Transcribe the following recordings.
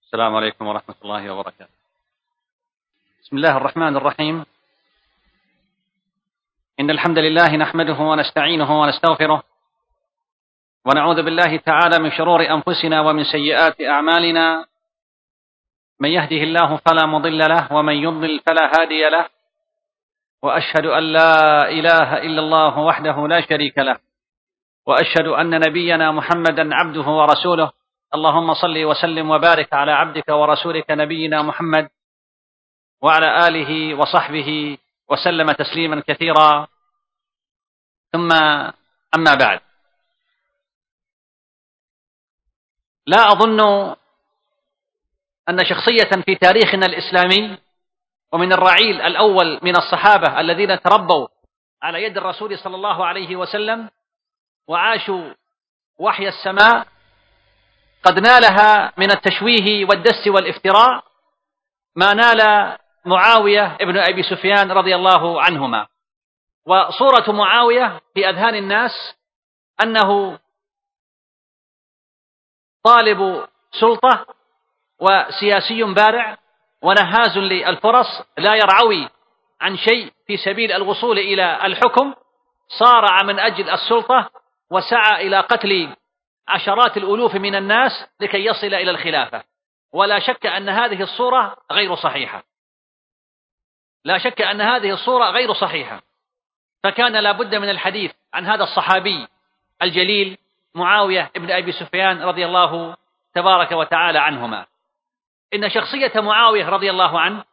السلام عليكم ورحمة الله وبركاته. بسم الله الرحمن الرحيم. إن الحمد لله نحمده ونستعينه ونستغفره، ونعوذ بالله تعالى من شرور أنفسنا ومن سيئات أعمالنا. من يهده الله فلا مضل له، ومن يضلل فلا هادي له، وأشهد أن لا إله إلا الله وحده لا شريك له، وأشهد أن نبينا محمدا عبده ورسوله. اللهم صل وسلم وبارك على عبدك ورسولك نبينا محمد وعلى آله وصحبه وسلم تسليما كثيرا. ثم أما بعد، لا أظن أن شخصية في تاريخنا الإسلامي ومن الرعيل الأول من الصحابة الذين تربوا على يد الرسول صلى الله عليه وسلم وعاشوا وحي السماء قد نالها من التشويه والدس والافتراء ما نال معاوية ابن أبي سفيان رضي الله عنهما. وصورة معاوية في أذهان الناس أنه طالب سلطة وسياسي بارع ونهاز للفرص، لا يرعوي عن شيء في سبيل الوصول إلى الحكم، صارع من أجل السلطة وسعى إلى قتل عشرات الألوف من الناس لكي يصل إلى الخلافة. ولا شك أن هذه الصورة غير صحيحة، لا شك أن هذه الصورة غير صحيحة. فكان لا بد من الحديث عن هذا الصحابي الجليل معاوية ابن أبي سفيان رضي الله تبارك وتعالى عنهما. إن شخصية معاوية رضي الله عنه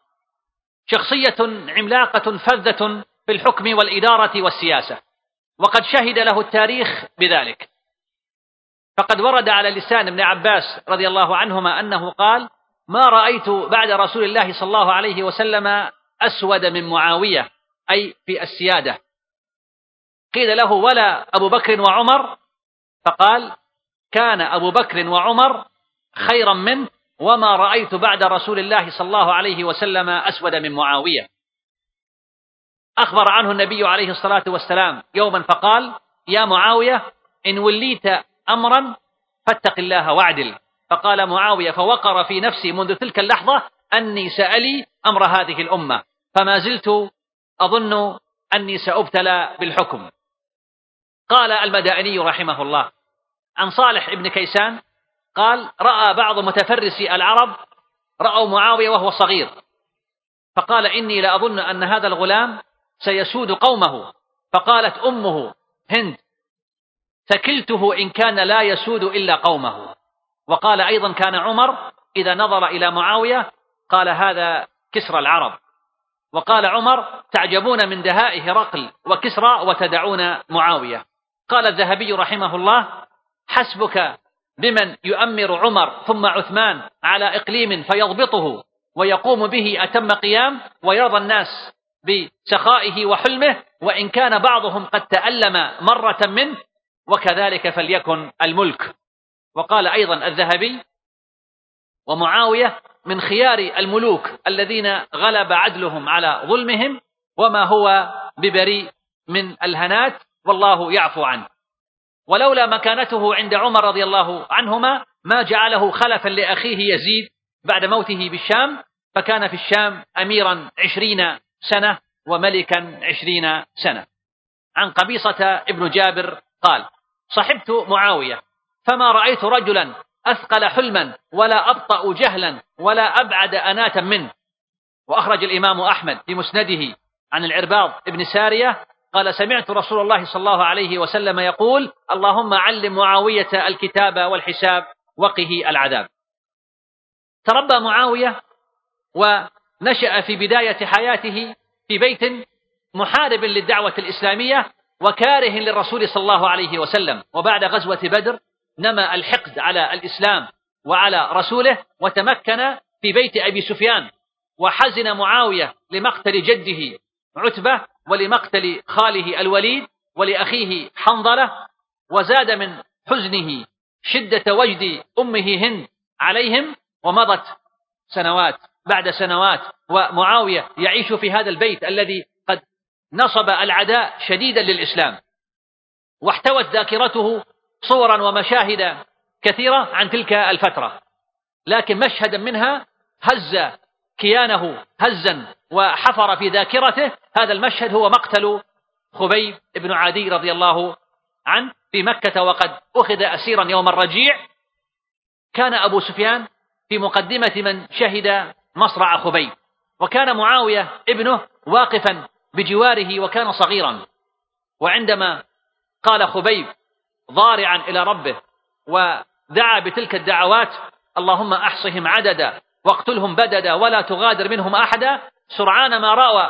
شخصية عملاقة فذة في الحكم والإدارة والسياسة، وقد شهد له التاريخ بذلك. فقد ورد على لسان ابن عباس رضي الله عنهما أنه قال: ما رأيت بعد رسول الله صلى الله عليه وسلم أسود من معاوية، أي في السيادة. قيل له: ولا أبو بكر وعمر؟ فقال: كان أبو بكر وعمر خيرا منه، وما رأيت بعد رسول الله صلى الله عليه وسلم أسود من معاوية. أخبر عنه النبي عليه الصلاة والسلام يوما فقال: يا معاوية، إن وليت أمرا فاتق الله واعدل. فقال معاوية: فوقر في نفسي منذ تلك اللحظة أني سألي أمر هذه الأمة، فما زلت أظن أني سأبتلى بالحكم. قال المدائني رحمه الله عن صالح ابن كيسان قال: رأى بعض متفرسي العرب رأوا معاوية وهو صغير، فقال: إني لأظن أن هذا الغلام سيسود قومه. فقالت أمه هند: ثكلته إن كان لا يسود إلا قومه. وقال أيضا: كان عمر إذا نظر إلى معاوية قال: هذا كسرى العرب. وقال عمر: تعجبون من دهاء هرقل وكسرى وتدعون معاوية. قال الذهبي رحمه الله: حسبك بمن يؤمر عمر ثم عثمان على إقليم فيضبطه ويقوم به أتم قيام، ويرضى الناس بسخائه وحلمه، وإن كان بعضهم قد تألم مرة منه، وكذلك فليكن الملك. وقال أيضا الذهبي: ومعاوية من خيار الملوك الذين غلب عدلهم على ظلمهم، وما هو ببريء من الهنات، والله يعفو عنه. ولولا مكانته عند عمر رضي الله عنهما ما جعله خلفا لأخيه يزيد بعد موته بالشام، فكان في الشام أميرا 20 سنة وملكا 20 سنة. عن قبيصة ابن جابر قال: صحبت معاوية فما رأيت رجلا أثقل حلما ولا أبطأ جهلا ولا أبعد أناتا منه. وأخرج الإمام أحمد في مسنده عن العرباض ابن سارية قال: سمعت رسول الله صلى الله عليه وسلم يقول: اللهم علم معاوية الكتاب والحساب وقه العذاب. تربى معاوية ونشأ في بداية حياته في بيت محارب للدعوة الإسلامية وكاره للرسول صلى الله عليه وسلم. وبعد غزوة بدر نمى الحقد على الإسلام وعلى رسوله، وتمكن في بيت أبي سفيان. وحزن معاوية لمقتل جده عتبة ولمقتل خاله الوليد ولأخيه حنظلة، وزاد من حزنه شدة وجد أمه هند عليهم. ومضت سنوات بعد سنوات ومعاوية يعيش في هذا البيت الذي قد نصب العداء شديدا للإسلام، واحتوت ذاكرته صورا ومشاهد كثيرة عن تلك الفترة. لكن مشهدا منها هز كيانه هزا وحفر في ذاكرته. هذا المشهد هو مقتل خبيب بن عدي رضي الله عنه في مكة، وقد أخذ أسيرا يوم الرجيع. كان أبو سفيان في مقدمة من شهد مصرع خبيب، وكان معاوية ابنه واقفا بجواره وكان صغيرا. وعندما قال خبيب ضارعا إلى ربه ودعا بتلك الدعوات: اللهم أحصهم عددا واقتلهم بددا ولا تغادر منهم أحدا، سرعان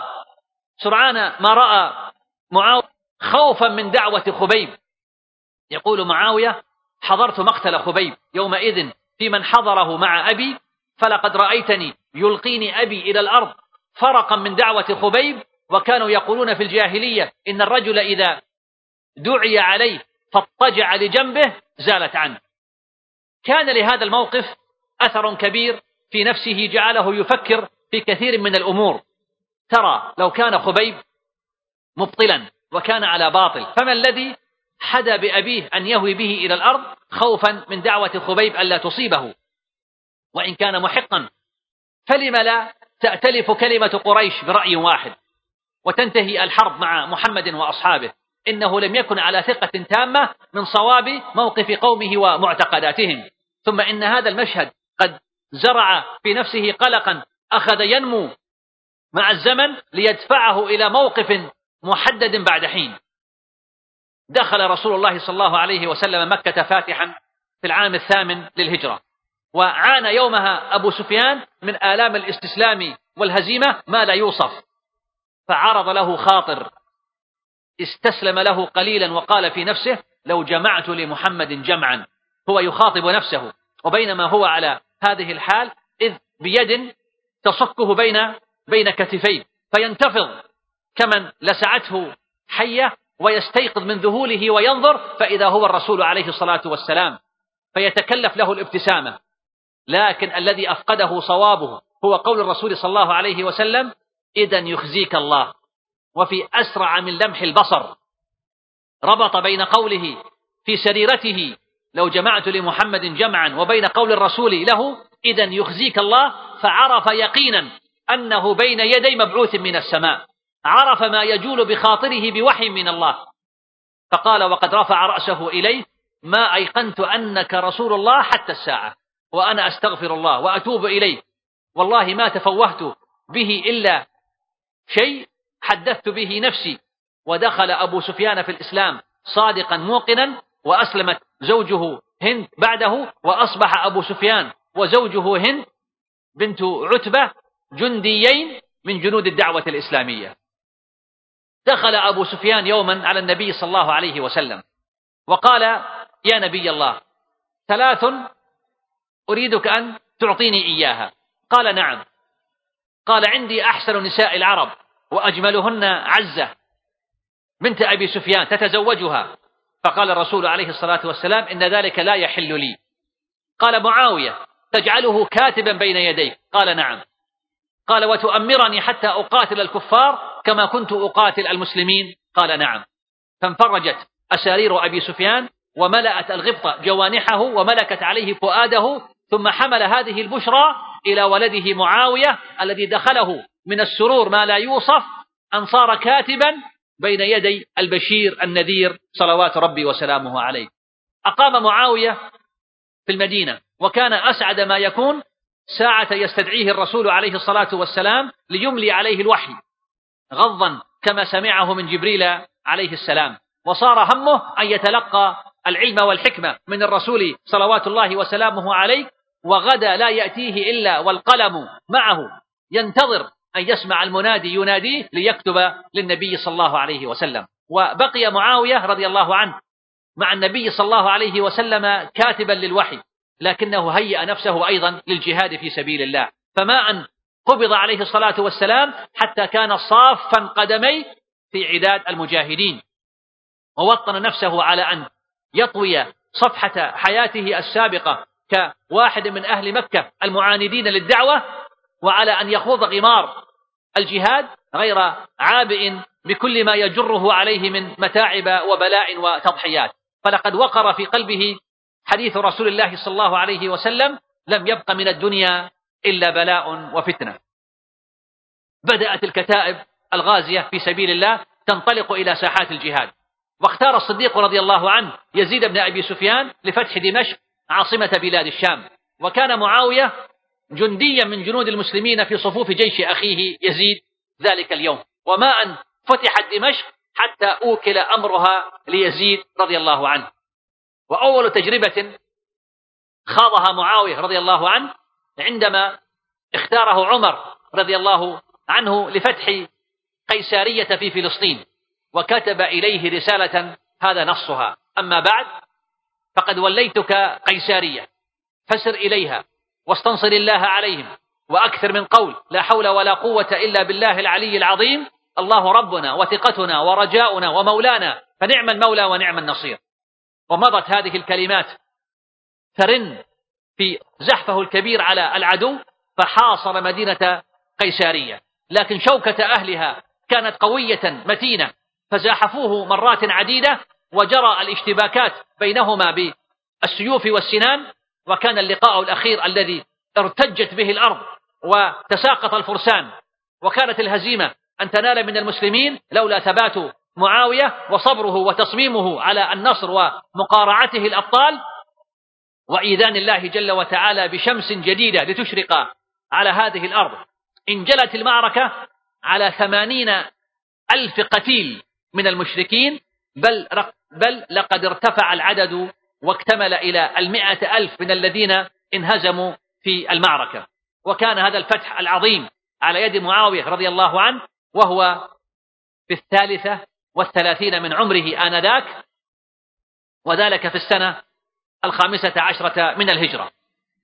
ما رأى معاوية خوفا من دعوة خبيب. يقول معاوية: حضرت مقتل خبيب يومئذ في من حضره مع أبي، فلقد رأيتني يلقيني أبي إلى الأرض فرقا من دعوة خبيب، وكانوا يقولون في الجاهلية إن الرجل إذا دعي عليه فاضطجع لجنبه زالت عنه. كان لهذا الموقف أثر كبير في نفسه جعله يفكر في كثير من الأمور. ترى لو كان خبيب مبطلا وكان على باطل، فما الذي حدا بأبيه أن يهوي به إلى الأرض خوفا من دعوة خبيب ألا تصيبه؟ وإن كان محقا فلم لا تأتلف كلمة قريش برأي واحد وتنتهي الحرب مع محمد وأصحابه؟ إنه لم يكن على ثقة تامة من صواب موقف قومه ومعتقداتهم. ثم إن هذا المشهد قد زرع في نفسه قلقا أخذ ينمو مع الزمن ليدفعه إلى موقف محدد بعد حين. دخل رسول الله صلى الله عليه وسلم مكة فاتحا في العام 8 للهجرة، وعانى يومها أبو سفيان من آلام الاستسلام والهزيمة ما لا يوصف. فعرض له خاطر استسلم له قليلا وقال في نفسه: لو جمعت لمحمد جمعا. هو يخاطب نفسه، وبينما هو على هذه الحال إذ بيد تصكه بين كتفيه فينتفض كمن لسعته حية، ويستيقظ من ذهوله وينظر فإذا هو الرسول عليه الصلاة والسلام، فيتكلف له الابتسامة. لكن الذي أفقده صوابه هو قول الرسول صلى الله عليه وسلم: إذن يخزيك الله. وفي أسرع من لمح البصر ربط بين قوله في سريرته لو جمعت لمحمد جمعا وبين قول الرسول له إذن يخزيك الله، فعرف يقينا أنه بين يدي مبعوث من السماء، عرف ما يجول بخاطره بوحي من الله. فقال وقد رفع رأسه إليه: ما أيقنت أنك رسول الله حتى الساعة، وأنا أستغفر الله وأتوب إليه، والله ما تفوهت به إلا شيء حدثت به نفسي. ودخل أبو سفيان في الإسلام صادقا موقنا، وأسلمت زوجه هند بعده، وأصبح أبو سفيان وزوجه هند بنت عتبة جنديين من جنود الدعوة الإسلامية. دخل أبو سفيان يوما على النبي صلى الله عليه وسلم وقال: يا نبي الله، 3 أريدك أن تعطيني إياها. قال: نعم. قال: عندي أحسن نساء العرب وأجملهن عزة بنت أبي سفيان تتزوجها. فقال الرسول عليه الصلاة والسلام: إن ذلك لا يحل لي. قال معاوية: تجعله كاتبا بين يديك؟ قال: نعم. قال: وتؤمرني حتى أقاتل الكفار كما كنت أقاتل المسلمين؟ قال: نعم. فانفرجت أسارير أبي سفيان وملأت الغبطة جوانحه وملكت عليه فؤاده، ثم حمل هذه البشرى إلى ولده معاوية الذي دخله من السرور ما لا يوصف أن صار كاتبا بين يدي البشير النذير صلوات ربي وسلامه عليه. أقام معاوية في المدينة، وكان أسعد ما يكون ساعة يستدعيه الرسول عليه الصلاة والسلام ليملي عليه الوحي، غضا كما سمعه من جبريل عليه السلام، وصار همه أن يتلقى العلم والحكمة من الرسول صلوات الله وسلامه عليه. وغدا لا يأتيه إلا والقلم معه ينتظر أن يسمع المنادي يناديه ليكتب للنبي صلى الله عليه وسلم. وبقي معاوية رضي الله عنه مع النبي صلى الله عليه وسلم كاتبا للوحي، لكنه هيأ نفسه أيضا للجهاد في سبيل الله، فما أن قبض عليه الصلاة والسلام حتى كان صافا قدمي في عداد المجاهدين، ووطن نفسه على أن يطوي صفحة حياته السابقة كواحد من أهل مكة المعاندين للدعوة، وعلى أن يخوض غمار الجهاد غير عابئ بكل ما يجره عليه من متاعب وبلاء وتضحيات. فلقد وقر في قلبه حديث رسول الله صلى الله عليه وسلم: لم يبق من الدنيا إلا بلاء وفتنة. بدأت الكتائب الغازية في سبيل الله تنطلق إلى ساحات الجهاد، واختار الصديق رضي الله عنه يزيد بن أبي سفيان لفتح دمشق عاصمة بلاد الشام، وكان معاوية جنديا من جنود المسلمين في صفوف جيش أخيه يزيد ذلك اليوم، وما أن فتحت دمشق حتى أوكل أمرها ليزيد رضي الله عنه. وأول تجربة خاضها معاوية رضي الله عنه عندما اختاره عمر رضي الله عنه لفتح قيسارية في فلسطين، وكتب إليه رسالة هذا نصها: أما بعد فقد وليتك قيسارية، فسر إليها واستنصر الله عليهم، وأكثر من قول لا حول ولا قوة إلا بالله العلي العظيم، الله ربنا وثقتنا ورجاؤنا ومولانا، فنعم المولى ونعم النصير. ومضت هذه الكلمات ترن في زحفه الكبير على العدو، فحاصر مدينة قيسارية، لكن شوكة أهلها كانت قوية متينة، فزاحفوه مرات عديدة، وجرى الاشتباكات بينهما بالسيوف والسنان، وكان اللقاء الأخير الذي ارتجت به الأرض وتساقط الفرسان، وكانت الهزيمة أن تنال من المسلمين لولا ثبات معاوية وصبره وتصميمه على النصر ومقارعته الأبطال، وإيذان الله جل وتعالى بشمس جديدة لتشرق على هذه الأرض. انجلت المعركة على 80,000 قتيل من المشركين، بل لقد ارتفع العدد واكتمل إلى 100,000 من الذين انهزموا في المعركة. وكان هذا الفتح العظيم على يد معاوية رضي الله عنه وهو في 33 من عمره آنذاك، وذلك في السنة 15 من الهجرة.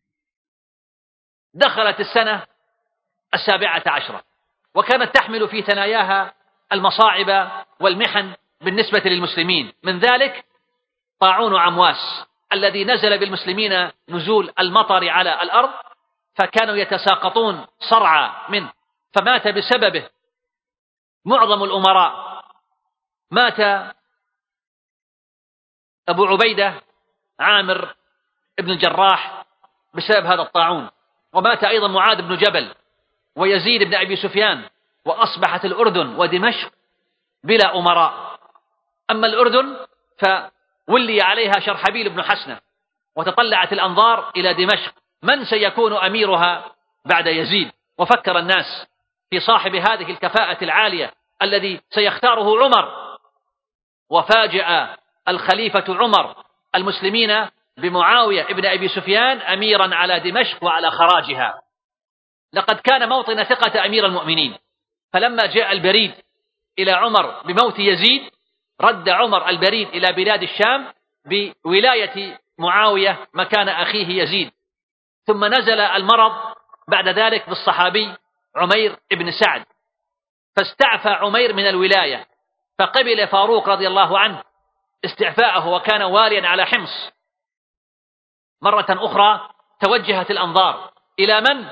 دخلت السنة 17 وكانت تحمل في ثناياها المصاعب والمحن بالنسبة للمسلمين، من ذلك طاعون عمواس الذي نزل بالمسلمين نزول المطر على الأرض، فكانوا يتساقطون صرعى منه، فمات بسببه معظم الأمراء. مات أبو عبيدة عامر بن الجراح بسبب هذا الطاعون، ومات أيضا معاذ بن جبل ويزيد بن أبي سفيان، وأصبحت الأردن ودمشق بلا أمراء. أما الأردن فولي عليها شرحبيل بن حسنة، وتطلعت الأنظار إلى دمشق من سيكون أميرها بعد يزيد، وفكر الناس في صاحب هذه الكفاءة العالية الذي سيختاره عمر، وفاجأ الخليفة عمر المسلمين بمعاوية ابن أبي سفيان أميرا على دمشق وعلى خراجها. لقد كان موطن ثقة أمير المؤمنين، فلما جاء البريد إلى عمر بموت يزيد رد عمر البريد إلى بلاد الشام بولاية معاوية مكان أخيه يزيد. ثم نزل المرض بعد ذلك بالصحابي عمير بن سعد، فاستعفى عمير من الولاية، فقبل فاروق رضي الله عنه استعفاءه وكان واليا على حمص. مرة أخرى توجهت الأنظار إلى من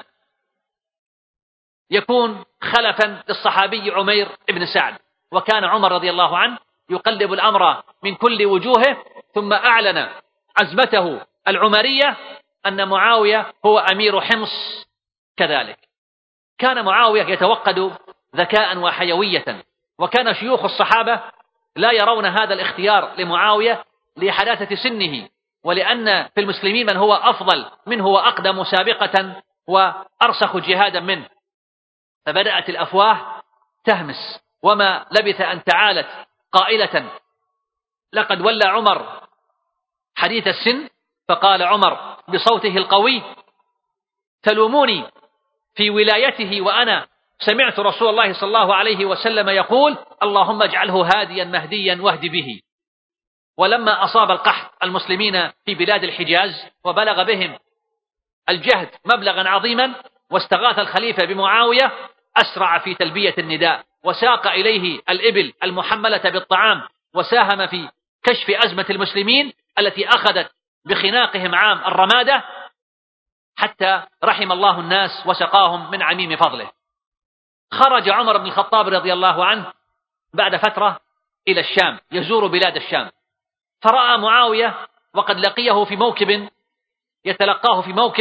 يكون خلفا للصحابي عمير بن سعد، وكان عمر رضي الله عنه يقلب الأمر من كل وجوهه، ثم أعلن عزمته العمرية أن معاوية هو أمير حمص كذلك. كان معاوية يتوقد ذكاء وحيوية، وكان شيوخ الصحابة لا يرون هذا الاختيار لمعاوية لحداثة سنه، ولأن في المسلمين من هو أفضل منه وأقدم سابقة وأرسخ جهادا منه. فبدأت الأفواه تهمس، وما لبث أن تعالت قائلة: لقد ولى عمر حديث السن. فقال عمر بصوته القوي: تلوموني في ولايته وأنا سمعت رسول الله صلى الله عليه وسلم يقول: اللهم اجعله هاديا مهديا واهد به. ولما أصاب القحط المسلمين في بلاد الحجاز وبلغ بهم الجهد مبلغا عظيما، واستغاث الخليفة بمعاوية، أسرع في تلبية النداء، وساق إليه الإبل المحملة بالطعام، وساهم في كشف أزمة المسلمين التي أخذت بخناقهم عام الرمادة، حتى رحم الله الناس وسقاهم من عميم فضله. خرج عمر بن الخطاب رضي الله عنه بعد فترة إلى الشام يزور بلاد الشام، فرأى معاوية وقد لقيه في موكب يتلقاه في موكب،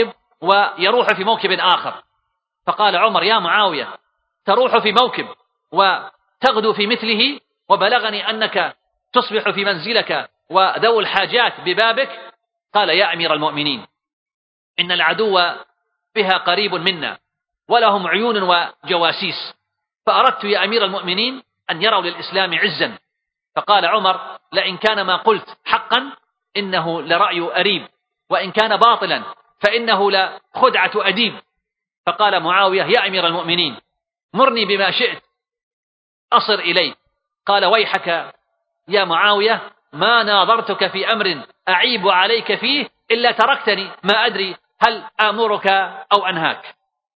ويروح في موكب آخر. فقال عمر: يا معاوية، تروح في موكب وتغدو في مثله، وبلغني أنك تصبح في منزلك وذو الحاجات ببابك. قال: يا أمير المؤمنين، إن العدو بها قريب منا ولهم عيون وجواسيس، فأردت يا أمير المؤمنين أن يروا للإسلام عزا. فقال عمر: لئن كان ما قلت حقا إنه لرأي أريب، وإن كان باطلا فإنه لخدعة أديب. فقال معاوية: يا أمير المؤمنين، مرني بما شئت أصر إليه. قال: ويحك يا معاوية، ما ناظرتك في أمر أعيب عليك فيه إلا تركتني ما أدري هل آمرك أو أنهاك.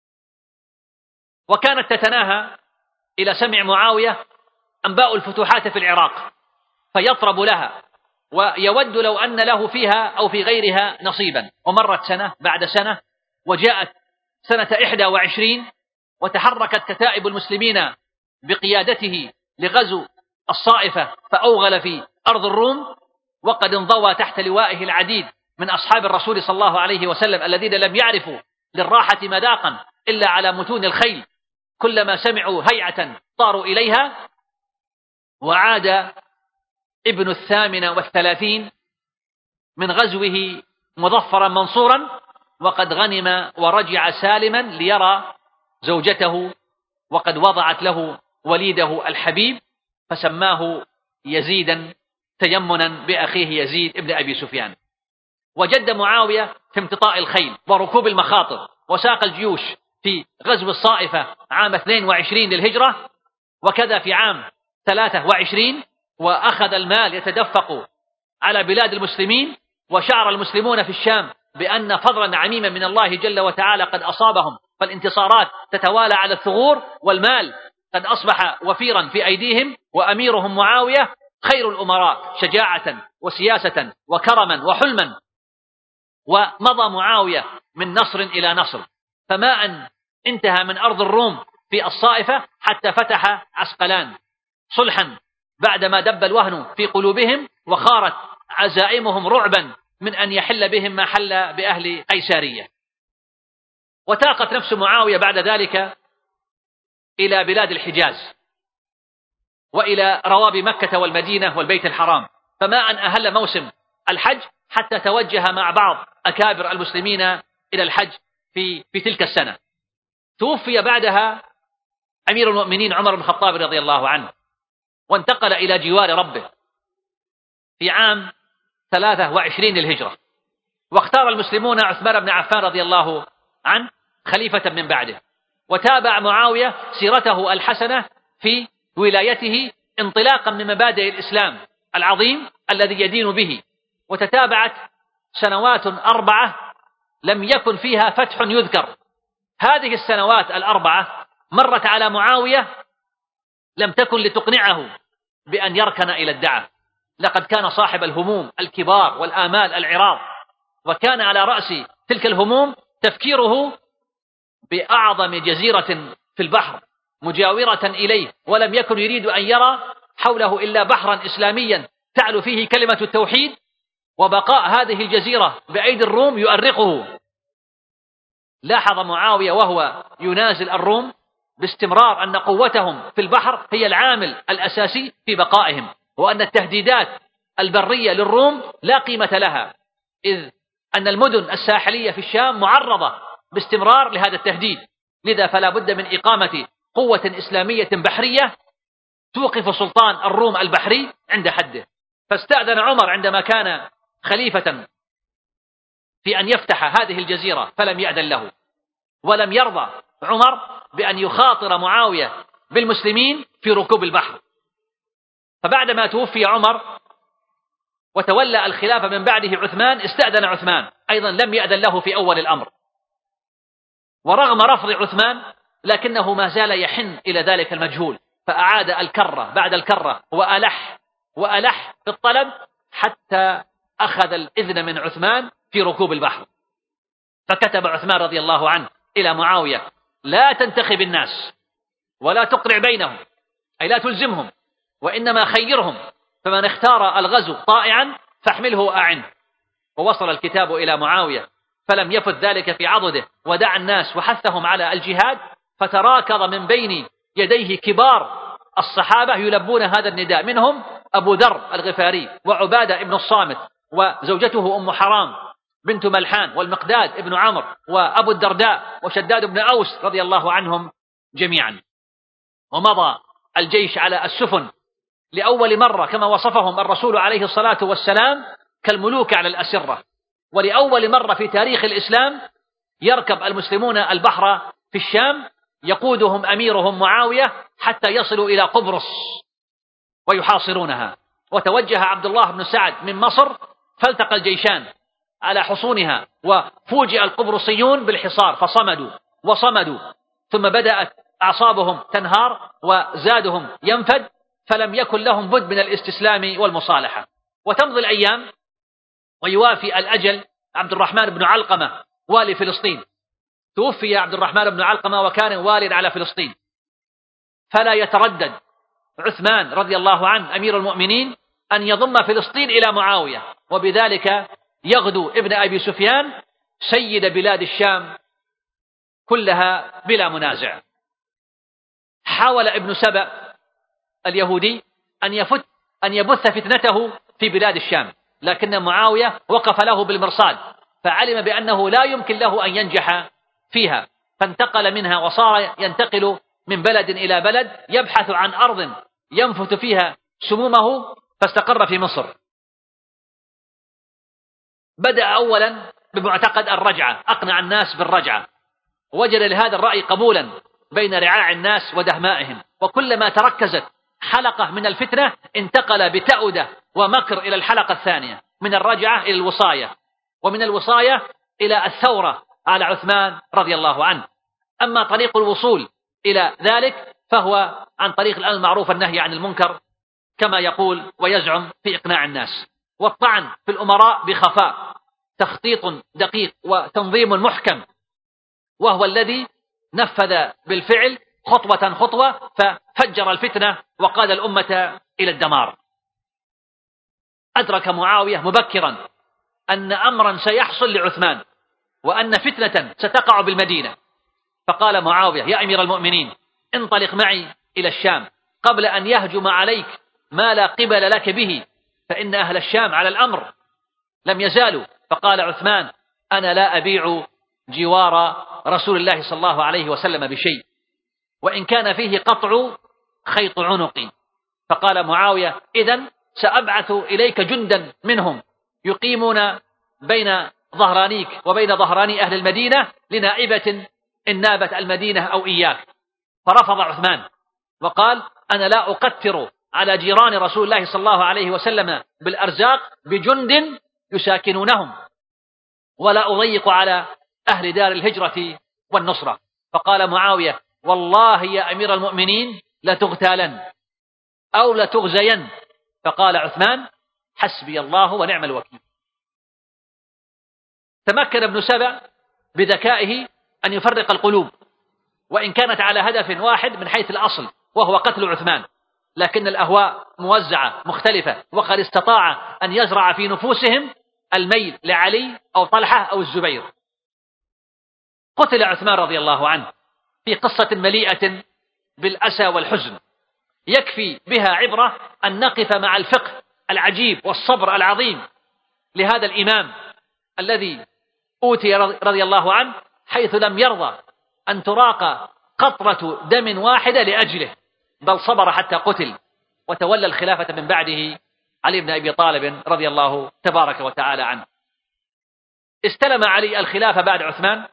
وكانت تتناهى إلى سمع معاوية أنباء الفتوحات في العراق، فيطرب لها ويود لو أن له فيها أو في غيرها نصيبا. ومرت سنة بعد سنة، وجاءت سنة 21، وتحركت كتائب المسلمين بقيادته لغزو الصائفة، فأوغل في أرض الروم، وقد انضوى تحت لوائه العديد من أصحاب الرسول صلى الله عليه وسلم الذين لم يعرفوا للراحة مذاقا إلا على متون الخيل، كلما سمعوا هيعة طاروا إليها. وعاد ابن 38 من غزوه مظفرا منصورا، وقد غنم ورجع سالما ليرى زوجته، وقد وضعت له وليده الحبيب، فسماه يزيدا تيمنا بأخيه يزيد ابن أبي سفيان. وجد معاوية في امتطاء الخيل وركوب المخاطر وساق الجيوش في غزو الصائفة عام 22 للهجرة، وكذا في عام 23، وأخذ المال يتدفق على بلاد المسلمين. وشعر المسلمون في الشام بأن فضلا عميما من الله جل وتعالى قد أصابهم، فالانتصارات تتوالى على الثغور، والمال قد أصبح وفيرا في أيديهم. وأميرهم معاوية خير الأمراء شجاعة وسياسة وكرما وحلما. ومضى معاوية من نصر إلى نصر، فما أن انتهى من أرض الروم في الصائفة حتى فتح عسقلان صلحا بعدما دب الوهن في قلوبهم، وخارت عزائمهم رعبا من أن يحل بهم ما حل بأهل قيسارية. وتاقت نفس معاوية بعد ذلك إلى بلاد الحجاز وإلى روابي مكة والمدينة والبيت الحرام، فما أن أهل موسم الحج حتى توجه مع بعض أكابر المسلمين إلى الحج في تلك السنة. توفي بعدها أمير المؤمنين عمر بن الخطاب رضي الله عنه، وانتقل إلى جوار ربه في عام 23 للهجرة، واختار المسلمون عثمان بن عفان رضي الله عنه خليفة من بعده. وتابع معاوية سيرته الحسنة في ولايته انطلاقا من مبادئ الإسلام العظيم الذي يدين به. وتتابعت سنوات 4 لم يكن فيها فتح يذكر. هذه السنوات 4 مرت على معاوية لم تكن لتقنعه بأن يركن إلى الدعة، لقد كان صاحب الهموم الكبار والآمال العراض، وكان على رأس تلك الهموم تفكيره بأعظم جزيرة في البحر مجاورة إليه، ولم يكن يريد أن يرى حوله إلا بحرا إسلاميا تعلو فيه كلمة التوحيد، وبقاء هذه الجزيرة بأيدي الروم يؤرقه. لاحظ معاوية وهو ينازل الروم باستمرار أن قوتهم في البحر هي العامل الأساسي في بقائهم، وأن التهديدات البرية للروم لا قيمة لها، إذ أن المدن الساحلية في الشام معرضة باستمرار لهذا التهديد. لذا فلا بد من إقامة قوة إسلامية بحرية توقف سلطان الروم البحري عند حده. فاستأذن عمر عندما كان خليفة في أن يفتح هذه الجزيرة، فلم يأذن له، ولم يرضى عمر بأن يخاطر معاوية بالمسلمين في ركوب البحر. فبعدما توفي عمر وتولى الخلافة من بعده عثمان، استأذن عثمان أيضا، لم يأذن له في أول الأمر. ورغم رفض عثمان لكنه ما زال يحن إلى ذلك المجهول، فأعاد الكرة بعد الكرة وألح في الطلب حتى أخذ الإذن من عثمان في ركوب البحر. فكتب عثمان رضي الله عنه إلى معاوية: لا تنتخب الناس ولا تقرع بينهم، أي لا تلزمهم، وإنما خيرهم، فمن اختار الغزو طائعا فاحمله أعنه. ووصل الكتاب إلى معاوية فلم يفت ذلك في عضده، ودعا الناس وحثهم على الجهاد، فتراكض من بين يديه كبار الصحابة يلبون هذا النداء، منهم أبو ذر الغفاري، وعبادة بن الصامت، وزوجته أم حرام بنت ملحان، والمقداد بن عمرو، وأبو الدرداء، وشداد بن أوس رضي الله عنهم جميعا. ومضى الجيش على السفن لأول مرة كما وصفهم الرسول عليه الصلاة والسلام كالملوك على الأسرة، ولأول مرة في تاريخ الإسلام يركب المسلمون البحر في الشام، يقودهم أميرهم معاوية حتى يصلوا إلى قبرص ويحاصرونها. وتوجه عبد الله بن سعد من مصر، فالتقى الجيشان على حصونها، وفوجئ القبرصيون بالحصار فصمدوا وصمدوا، ثم بدأت أعصابهم تنهار وزادهم ينفد، فلم يكن لهم بد من الاستسلام والمصالحة. وتمضي الأيام ويوافي الأجل عبد الرحمن بن علقمة والي فلسطين. توفي عبد الرحمن بن علقمة وكان والد على فلسطين، فلا يتردد عثمان رضي الله عنه أمير المؤمنين أن يضم فلسطين إلى معاوية، وبذلك يغدو ابن أبي سفيان سيد بلاد الشام كلها بلا منازع. حاول ابن سبأ اليهودي أن يبث فتنته في بلاد الشام، لكن معاوية وقف له بالمرصاد، فعلم بأنه لا يمكن له أن ينجح فيها، فانتقل منها وصار ينتقل من بلد إلى بلد يبحث عن أرض ينفث فيها سمومه، فاستقر في مصر. بدأ أولا بمعتقد الرجعة، أقنع الناس بالرجعة، وجد لهذا الرأي قبولا بين رعاع الناس ودهمائهم، وكلما تركزت حلقة من الفتنة انتقل بتأودة ومكر إلى الحلقة الثانية، من الرجعة إلى الوصاية، ومن الوصاية إلى الثورة على عثمان رضي الله عنه. أما طريق الوصول إلى ذلك فهو عن طريق الأمر بالمعروف والنهي عن المنكر كما يقول ويزعم في إقناع الناس، والطعن في الأمراء بخفاء، تخطيط دقيق وتنظيم محكم، وهو الذي نفذ بالفعل خطوة خطوة ففجر الفتنة وقاد الأمة إلى الدمار. أدرك معاوية مبكرا أن أمرا سيحصل لعثمان، وأن فتنة ستقع بالمدينة، فقال معاوية: يا أمير المؤمنين، انطلق معي إلى الشام قبل أن يهجم عليك ما لا قبل لك به، فإن أهل الشام على الأمر لم يزالوا. فقال عثمان: أنا لا أبيع جوار رسول الله صلى الله عليه وسلم بشيء، وإن كان فيه قطع خيط عنقي. فقال معاوية: إذن سأبعث إليك جندا منهم يقيمون بين ظهرانيك وبين ظهراني أهل المدينة لنائبة إن نابت المدينة أو إياك. فرفض عثمان وقال: أنا لا أقتر على جيران رسول الله صلى الله عليه وسلم بالأرزاق بجند يساكنونهم، ولا أضيق على أهل دار الهجرة والنصرة. فقال معاوية: والله يا أمير المؤمنين لتغتالن أو لتغزين. فقال عثمان: حسبي الله ونعم الوكيل. تمكن ابن سبأ بذكائه أن يفرق القلوب، وإن كانت على هدف واحد من حيث الأصل وهو قتل عثمان، لكن الأهواء موزعة مختلفة، وقد استطاع أن يزرع في نفوسهم الميل لعلي أو طلحة أو الزبير. قتل عثمان رضي الله عنه في قصة مليئة بالأسى والحزن، يكفي بها عبرة أن نقف مع الفقه العجيب والصبر العظيم لهذا الإمام الذي أوتي رضي الله عنه، حيث لم يرضى أن تراق قطرة دم واحدة لأجله، بل صبر حتى قتل، وتولى الخلافة من بعده علي بن أبي طالب رضي الله تبارك وتعالى عنه. استلم علي الخلافة بعد عثمان،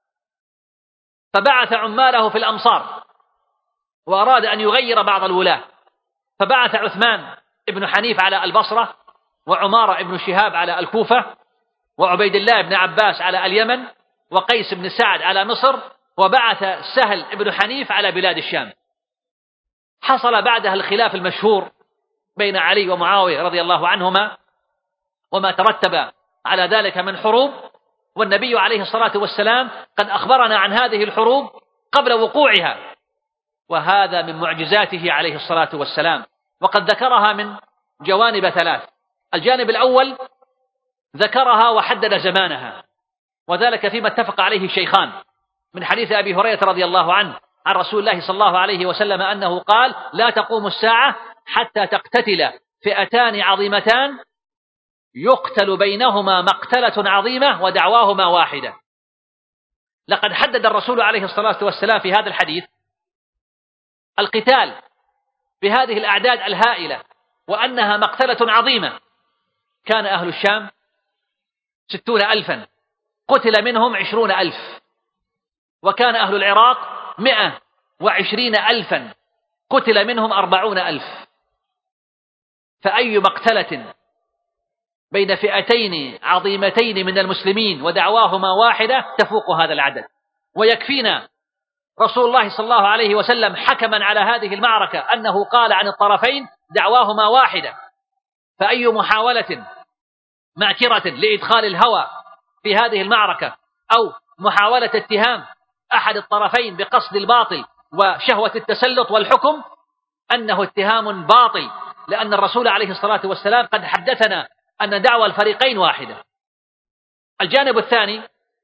فبعث عماله في الأمصار، وأراد أن يغير بعض الولاة، فبعث عثمان ابن حنيف على البصرة، وعمارة ابن شهاب على الكوفة، وعبيد الله بن عباس على اليمن، وقيس بن سعد على مصر، وبعث سهل ابن حنيف على بلاد الشام. حصل بعدها الخلاف المشهور بين علي ومعاوية رضي الله عنهما، وما ترتب على ذلك من حروب، والنبي عليه الصلاة والسلام قد أخبرنا عن هذه الحروب قبل وقوعها، وهذا من معجزاته عليه الصلاة والسلام، وقد ذكرها من جوانب ثلاث. الجانب الأول ذكرها وحدد زمانها، وذلك فيما اتفق عليه الشيخان من حديث أبي هريرة رضي الله عنه عن رسول الله صلى الله عليه وسلم أنه قال: لا تقوم الساعة حتى تقتتل فئتان عظيمتان يقتل بينهما مقتلة عظيمة ودعواهما واحدة. لقد حدد الرسول عليه الصلاة والسلام في هذا الحديث القتال بهذه الأعداد الهائلة وأنها مقتلة عظيمة. كان أهل الشام 60,000 قتل منهم 20,000، وكان أهل العراق 120,000 قتل منهم 40,000. فأي مقتلة بين فئتين عظيمتين من المسلمين ودعواهما واحدة تفوق هذا العدد. ويكفينا رسول الله صلى الله عليه وسلم حكما على هذه المعركة أنه قال عن الطرفين دعواهما واحدة. فأي محاولة معكرة لإدخال الهوى في هذه المعركة أو محاولة اتهام أحد الطرفين بقصد الباطل وشهوة التسلط والحكم أنه اتهام باطل، لأن الرسول عليه الصلاة والسلام قد حدثنا أن دعوى الفريقين واحدة. الجانب الثاني،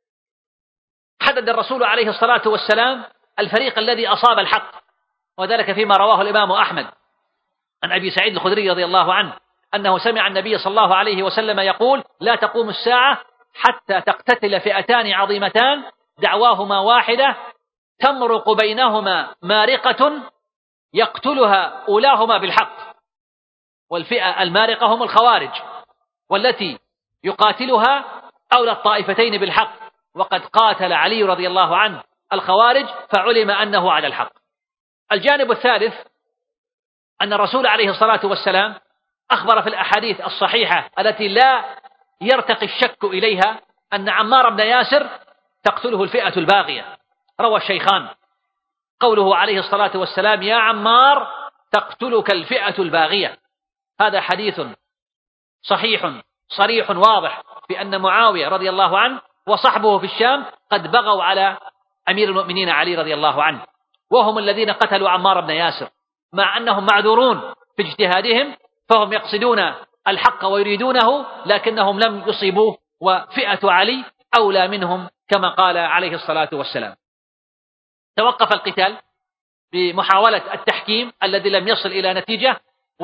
حدد الرسول عليه الصلاة والسلام الفريق الذي أصاب الحق، وذلك فيما رواه الإمام أحمد عن أبي سعيد الخدري رضي الله عنه أنه سمع النبي صلى الله عليه وسلم يقول: لا تقوم الساعة حتى تقتتل فئتان عظيمتان دعواهما واحدة تمرق بينهما مارقة يقتلها أولاهما بالحق. والفئة المارقة هم الخوارج، والتي يقاتلها أولى الطائفتين بالحق، وقد قاتل علي رضي الله عنه الخوارج فعلم أنه على الحق. الجانب الثالث أن الرسول عليه الصلاة والسلام أخبر في الأحاديث الصحيحة التي لا يرتقي الشك إليها أن عمار بن ياسر تقتله الفئة الباغية. روى الشيخان قوله عليه الصلاة والسلام: يا عمار تقتلك الفئة الباغية. هذا حديث صحيح صريح واضح في أن معاوية رضي الله عنه وصحبه في الشام قد بغوا على أمير المؤمنين علي رضي الله عنه، وهم الذين قتلوا عمار بن ياسر، مع أنهم معذورون في اجتهادهم، فهم يقصدون الحق ويريدونه لكنهم لم يصيبوه، وفئة علي أولى منهم كما قال عليه الصلاة والسلام. توقف القتال بمحاولة التحكيم الذي لم يصل إلى نتيجة،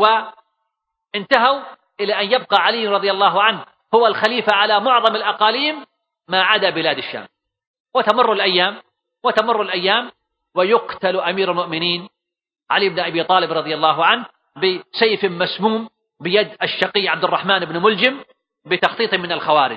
وانتهوا إلى أن يبقى علي رضي الله عنه هو الخليفة على معظم الأقاليم ما عدا بلاد الشام. وتمر الأيام ويقتل أمير المؤمنين علي بن أبي طالب رضي الله عنه بسيف مسموم بيد الشقي عبد الرحمن بن ملجم بتخطيط من الخوارج.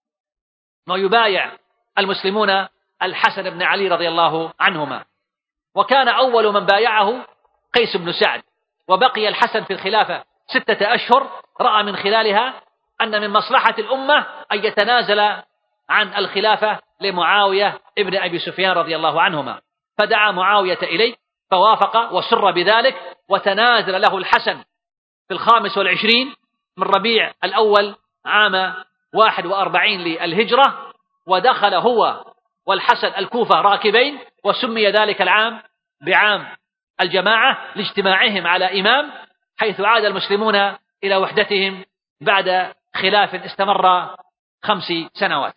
ويبايع المسلمون الحسن بن علي رضي الله عنهما، وكان أول من بايعه قيس بن سعد، وبقي الحسن في الخلافة 6 أشهر، رأى من خلالها أن من مصلحة الأمة أن يتنازل عن الخلافة لمعاوية ابن أبي سفيان رضي الله عنهما، فدعا معاوية إليه فوافق وسر بذلك، وتنازل له الحسن في 25 من ربيع الأول عام 41 للهجرة، ودخل هو والحسن الكوفة راكبين، وسمي ذلك العام بعام الجماعة لاجتماعهم على إمام، حيث عاد المسلمون إلى وحدتهم بعد خلاف استمر 5 سنوات.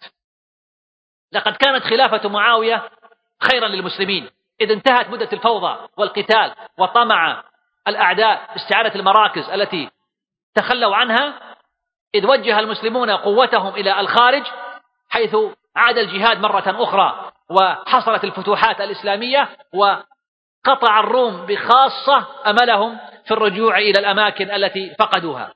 لقد كانت خلافة معاوية خيرا للمسلمين، إذ انتهت مدة الفوضى والقتال وطمع الأعداء استعادة المراكز التي تخلوا عنها، إذ وجه المسلمون قوتهم إلى الخارج، حيث عاد الجهاد مرة أخرى وحصلت الفتوحات الإسلامية، وقطع الروم بخاصة أملهم في الرجوع إلى الأماكن التي فقدوها.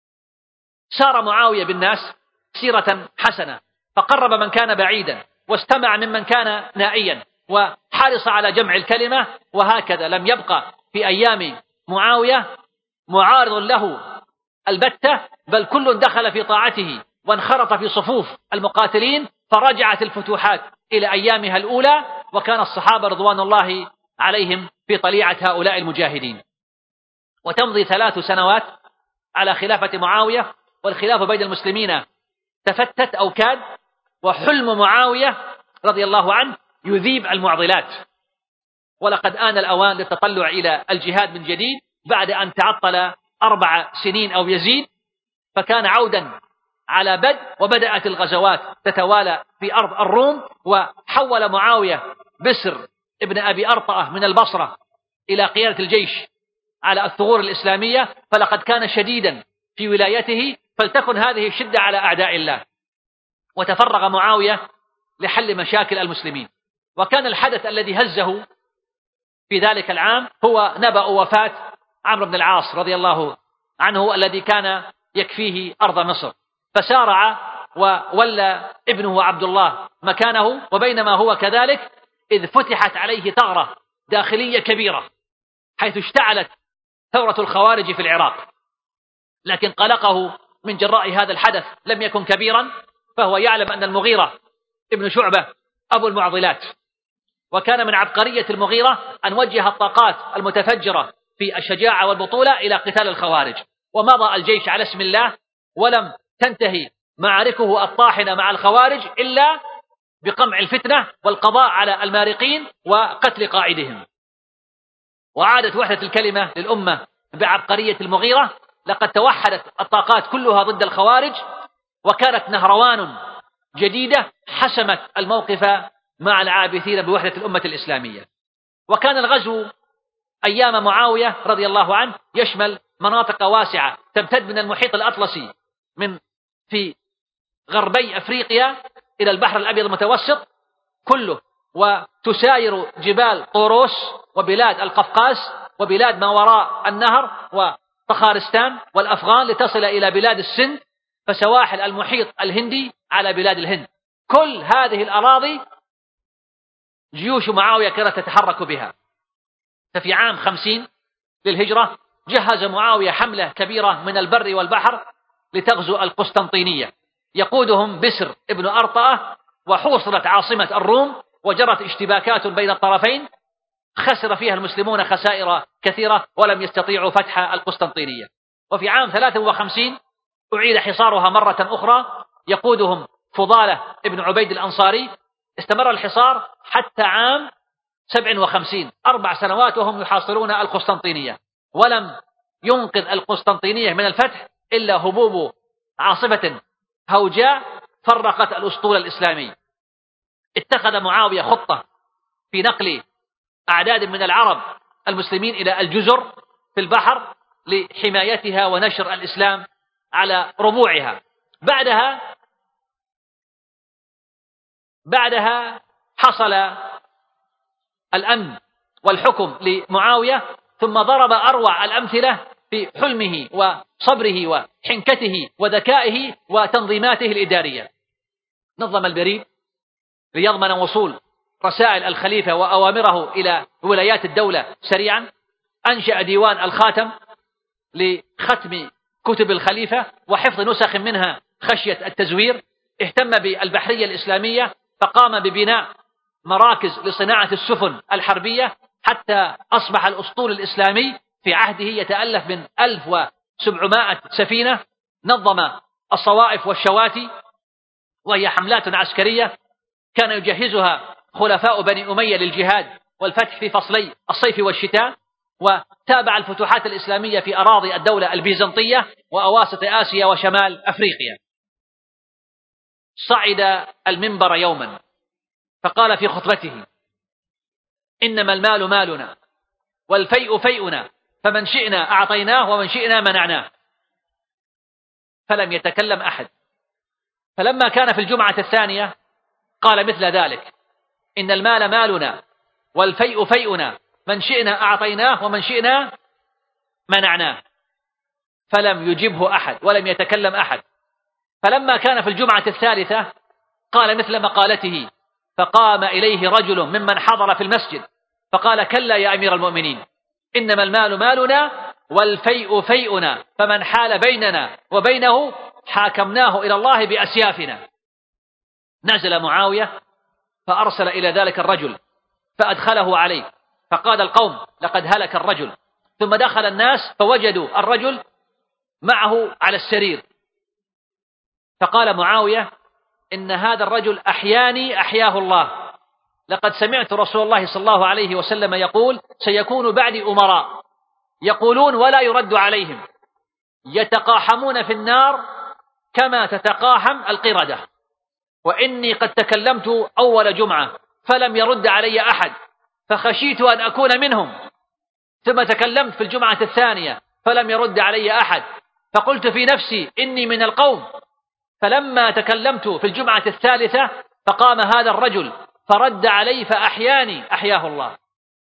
سار معاوية بالناس سيرة حسنة، فقرب من كان بعيدا واستمع ممن كان نائيا، وحرص على جمع الكلمة، وهكذا لم يبقى في أيام معاوية معارض له البتة، بل كل دخل في طاعته وانخرط في صفوف المقاتلين، فرجعت الفتوحات إلى أيامها الأولى، وكان الصحابة رضوان الله عليهم في طليعة هؤلاء المجاهدين. وتمضي 3 سنوات على خلافة معاوية، والخلاف بين المسلمين تفتت أو كاد، وحلم معاوية رضي الله عنه يذيب المعضلات، ولقد آن الأوان للتطلع إلى الجهاد من جديد بعد أن تعطل 4 سنين أو يزيد. فكان عودا على بدء، وبدأت الغزوات تتوالى في أرض الروم. وحول معاوية بسر ابن أبي أرطأة من البصرة إلى قيادة الجيش على الثغور الإسلامية، فلقد كان شديدا في ولايته، فلتكن هذه الشدة على أعداء الله. وتفرغ معاوية لحل مشاكل المسلمين. وكان الحدث الذي هزه في ذلك العام هو نبأ وفاة عمرو بن العاص رضي الله عنه، الذي كان يكفيه أرض مصر، فسارع وولى ابنه عبد الله مكانه. وبينما هو كذلك إذ فتحت عليه ثغرة داخلية كبيرة، حيث اشتعلت ثورة الخوارج في العراق. لكن قلقه من جراء هذا الحدث لم يكن كبيرا، فهو يعلم أن المغيرة ابن شعبة أبو المعضلات، وكان من عبقرية المغيرة أن وجه الطاقات المتفجرة في الشجاعة والبطولة إلى قتال الخوارج. ومضى الجيش على اسم الله، ولم تنتهي معاركه الطاحنة مع الخوارج إلا بقمع الفتنة والقضاء على المارقين وقتل قائدهم. وعادت وحدة الكلمة للأمة بعبقرية المغيرة. لقد توحدت الطاقات كلها ضد الخوارج، وكانت نهروان جديدة حسمت الموقف مع العابثين بوحدة الأمة الإسلامية. وكان الغزو أيام معاوية رضي الله عنه يشمل مناطق واسعة تمتد من المحيط الأطلسي من في غربي أفريقيا إلى البحر الأبيض المتوسط كله، وتساير جبال طوروس وبلاد القفقاز وبلاد ما وراء النهر وطخارستان والأفغان لتصل إلى بلاد السند، فسواحل المحيط الهندي على بلاد الهند. كل هذه الأراضي جيوش معاوية كانت تتحرك بها. ففي عام 50 للهجرة جهز معاوية حملة كبيرة من البر والبحر لتغزو القسطنطينية، يقودهم بسر ابن أرطأة، وحوصلت عاصمة الروم وجرت اشتباكات بين الطرفين خسر فيها المسلمون خسائر كثيرة ولم يستطيعوا فتح القسطنطينية. وفي عام 53 أعيد حصارها مرة أخرى، يقودهم فضالة ابن عبيد الأنصاري. استمر الحصار حتى عام 57، 4 سنوات وهم يحاصرون القسطنطينية، ولم ينقذ القسطنطينية من الفتح إلا هبوب عاصفة هوجاء فرقت الأسطول الإسلامي. اتخذ معاوية خطة في نقل أعداد من العرب المسلمين إلى الجزر في البحر لحمايتها ونشر الإسلام على ربوعها. بعدها حصل الأمن والحكم لمعاوية، ثم ضرب أروع الأمثلة في حلمه وصبره وحنكته وذكائه وتنظيماته الإدارية. نظم البريد ليضمن وصول رسائل الخليفة وأوامره إلى ولايات الدولة سريعا. أنشأ ديوان الخاتم لختم كتب الخليفة وحفظ نسخ منها خشية التزوير. اهتم بالبحرية الإسلامية، فقام ببناء مراكز لصناعة السفن الحربية حتى أصبح الأسطول الإسلامي في عهده يتألف من 1700 سفينة. نظم الصوائف والشواتي، وهي حملات عسكرية كان يجهزها خلفاء بني أمية للجهاد والفتح في فصلي الصيف والشتاء. وتابع الفتوحات الإسلامية في أراضي الدولة البيزنطية وأواسط آسيا وشمال أفريقيا. صعد المنبر يوما فقال في خطبته: إنما المال مالنا والفيء فيئنا، فمن شئنا أعطيناه ومن شئنا منعناه. فلم يتكلم أحد. فلما كان في الجمعة الثانية قال مثل ذلك: إن المال مالنا والفيء فيئنا، من شئنا أعطيناه ومن شئنا منعناه. فلم يجبه أحد ولم يتكلم أحد. فلما كان في الجمعة الثالثة قال مثل مقالته، فقام إليه رجل ممن حضر في المسجد فقال: كلا يا أمير المؤمنين، إنما المال مالنا والفيء فيئنا، فمن حال بيننا وبينه حاكمناه إلى الله بأسيافنا. نزل معاوية فأرسل إلى ذلك الرجل فأدخله عليه، فقال القوم: لقد هلك الرجل. ثم دخل الناس فوجدوا الرجل معه على السرير، فقال معاوية: إن هذا الرجل أحياني أحياه الله. لقد سمعت رسول الله صلى الله عليه وسلم يقول: سيكون بعدي أمراء يقولون ولا يرد عليهم، يتقاحمون في النار كما تتقاحم القردة، وإني قد تكلمت أول جمعة فلم يرد علي أحد فخشيت أن أكون منهم، ثم تكلمت في الجمعة الثانية فلم يرد علي أحد فقلت في نفسي إني من القوم، فلما تكلمت في الجمعة الثالثة فقام هذا الرجل فرد علي فأحياني أحياه الله.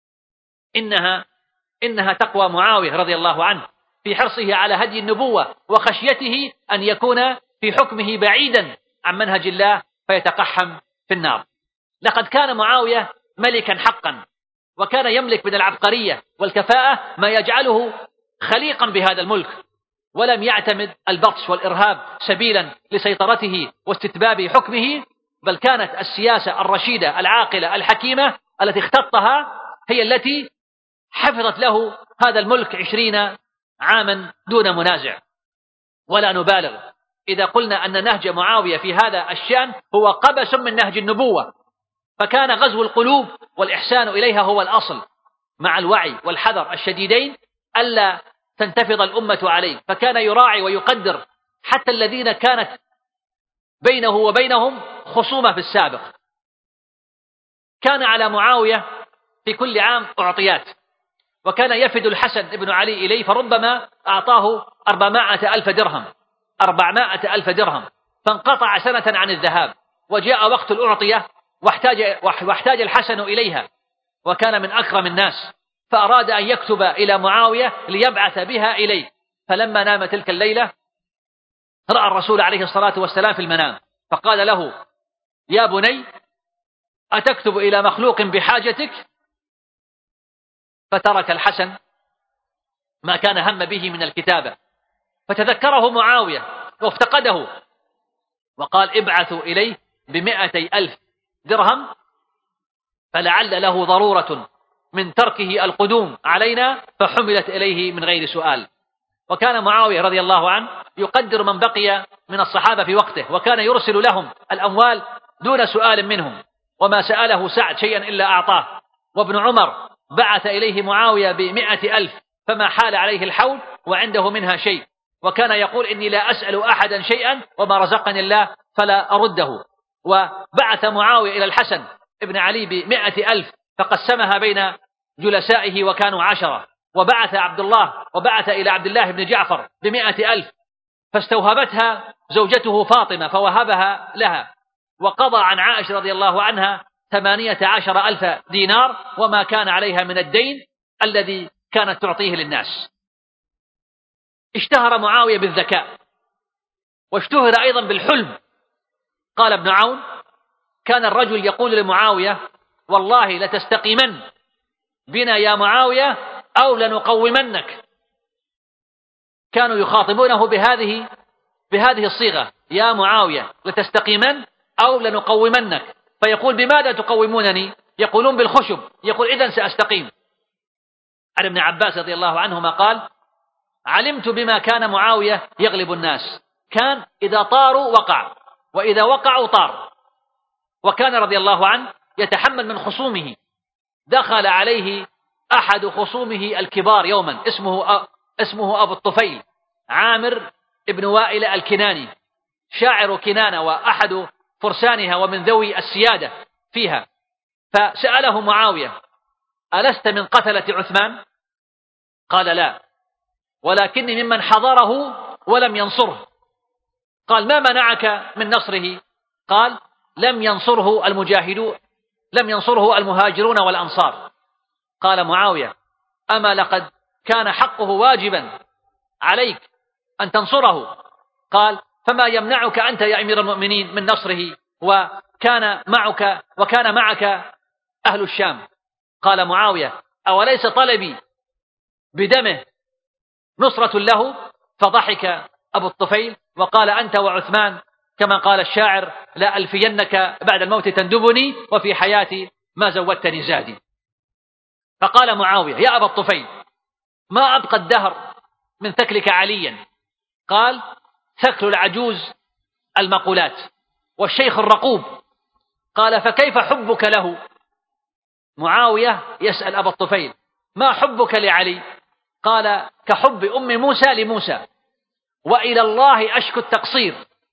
إنها تقوى معاوية رضي الله عنه في حرصه على هدي النبوة وخشيته أن يكون في حكمه بعيدا عن منهج الله فيتقحم في النار. لقد كان معاوية ملكا حقا، وكان يملك من العبقرية والكفاءة ما يجعله خليقا بهذا الملك، ولم يعتمد البطش والإرهاب سبيلا لسيطرته واستتباب حكمه، بل كانت السياسة الرشيدة العاقلة الحكيمة التي اختطها هي التي حفظت له هذا الملك 20 عاما دون منازع. ولا نبالغ إذا قلنا أن نهج معاوية في هذا الشأن هو قبس من نهج النبوة، فكان غزو القلوب والإحسان إليها هو الأصل، مع الوعي والحذر الشديدين ألا تنتفض الأمة عليه، فكان يراعي ويقدر حتى الذين كانت بينه وبينهم خصومة في السابق. كان على معاوية في كل عام أعطيات، وكان يفد الحسن بن علي إليه فربما أعطاه 400,000 درهم، فانقطع سنة عن الذهاب، وجاء وقت الأعطية واحتاج الحسن إليها، وكان من أكرم الناس، فأراد أن يكتب إلى معاوية ليبعث بها إليه. فلما نام تلك الليلة رأى الرسول عليه الصلاة والسلام في المنام فقال له: يا بني، أتكتب إلى مخلوق بحاجتك؟ فترك الحسن ما كان هم به من الكتابة، فتذكره معاوية وافتقده، وقال: ابعثوا إليه ب200,000 درهم فلعل له ضرورة من تركه القدوم علينا، فحملت إليه من غير سؤال. وكان معاوية رضي الله عنه يقدر من بقي من الصحابة في وقته، وكان يرسل لهم الأموال دون سؤال منهم، وما سأله سعد شيئا إلا أعطاه. وابن عمر بعث إليه معاوية ب100,000 فما حال عليه الحول وعنده منها شيء، وكان يقول: إني لا أسأل أحدا شيئا وما رزقني الله فلا أرده. وبعث معاوية إلى الحسن ابن علي ب100,000 فقسمها بين جلسائه وكانوا 10، وبعث إلى عبد الله بن جعفر ب100,000 فاستوهبتها زوجته فاطمة فوهبها لها، وقضى عن عائشة رضي الله عنها 18,000 دينار وما كان عليها من الدين الذي كانت تعطيه للناس. اشتهر معاوية بالذكاء، واشتهر أيضا بالحلم. قال ابن عون: كان الرجل يقول لمعاوية: والله لتستقيمن بنا يا معاوية أو لنقومنك. كانوا يخاطبونه بهذه الصيغة: يا معاوية لتستقيمن أو لنقومنك. فيقول: بماذا تقومونني؟ يقولون: بالخشب. يقول: إذن سأستقيم. عن ابن عباس رضي الله عنهما قال: علمت بما كان معاوية يغلب الناس، كان إذا طاروا وقع، وإذا وقعوا طار. وكان رضي الله عنه يتحمل من خصومه. دخل عليه أحد خصومه الكبار يوما اسمه أبو الطفيل، عامر ابن وائل الكناني، شاعر كنانة وأحد فرسانها ومن ذوي السيادة فيها. فسأله معاوية: ألست من قتلة عثمان؟ قال: لا، ولكني ممن حضره ولم ينصره. قال: ما منعك من نصره؟ قال: لم ينصره المهاجرون والأنصار. قال معاوية: أما لقد كان حقه واجبا عليك أن تنصره. قال: فما يمنعك أنت يا أمير المؤمنين من نصره وكان معك أهل الشام؟ قال معاوية: أوليس طلبي بدمه نصرة له؟ فضحك أبو الطفيل وقال: أنت وعثمان كما قال الشاعر: لا ألفينك بعد الموت تندبني وفي حياتي ما زودتني زادي. فقال معاوية: يا أبا الطفيل، ما أبقى الدهر من ثكلك عليا. قال: ثكل العجوز المقولات والشيخ الرقوب. قال: فكيف حبك له؟ معاوية يسأل أبا الطفيل: ما حبك لعلي؟ قال: كحب أم موسى لموسى، وإلى الله أشكو التقصير